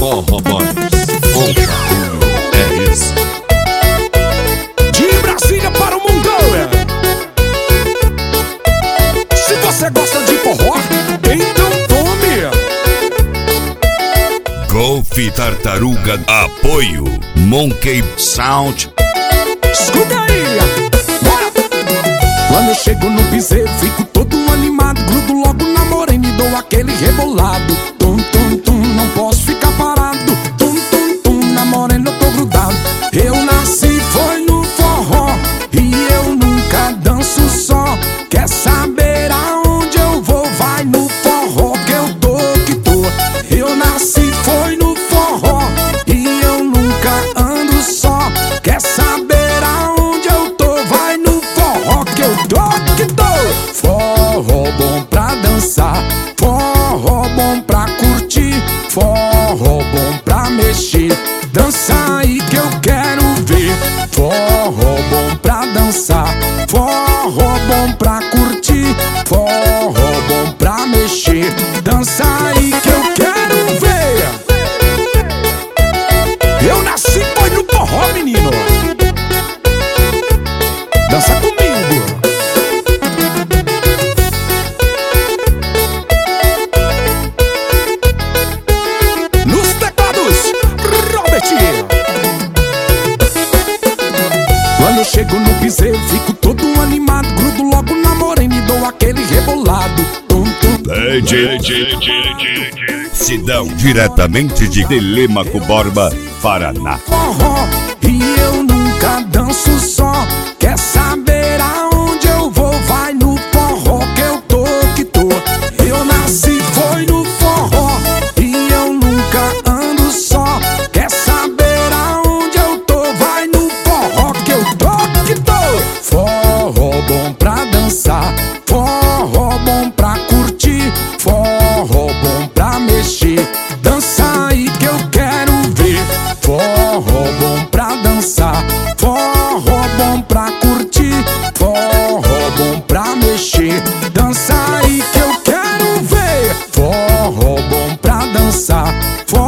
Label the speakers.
Speaker 1: Forró Boys, com barulho, é isso.
Speaker 2: De Brasília para o mundão, Se você gosta de forró, então tome.
Speaker 3: Golf Tartaruga, apoio Monkey Sound.
Speaker 2: Escuta aí, bora! Quando eu chego no piseiro, fico todo animado, grudo logo na morena e dou aquele rebolado. Tum, tum, tum, não posso ficar parado. Tum, tum, tum, na morena eu tô grudado. Eu nasci foi no forró e eu nunca danço só. Quer saber aonde eu vou? Vai no forró que eu tô que tô. Eu nasci foi no forró e eu nunca ando só. Quer saber aonde eu tô? Vai no forró que eu tô que tô. Forró bom pra dançar, forró bom pra curtir, forró bom pra mexer. Dança aí que eu quero ver. Forró bom pra dançar, forró bom pra curtir, forró bom pra mexer. Dança aí que eu quero ver. Eu nasci foi no forró, menino. Dança comigo. Nos teclados, Robert. Quando eu chego no piseiro, fico todo animado, grudo logo na morena e dou aquele rebolado. Tum, tum.
Speaker 3: Sidão, diretamente de Telêmaco Borba, Paraná.
Speaker 2: Forró e eu nunca danço só. Quer saber aonde eu vou? Vai no forró que eu tô que tô. Eu nasci foi no forró e eu nunca ando só. Quer saber aonde eu tô? Vai no forró que eu tô que tô. Forró bom pra dançar, forró bom pra curtir, forró bom pra mexer. Dança aí que eu quero ver. Forró bom pra dançar, forró bom pra curtir, forró bom pra mexer. Dança aí que eu quero ver. Forró bom pra dançar, forró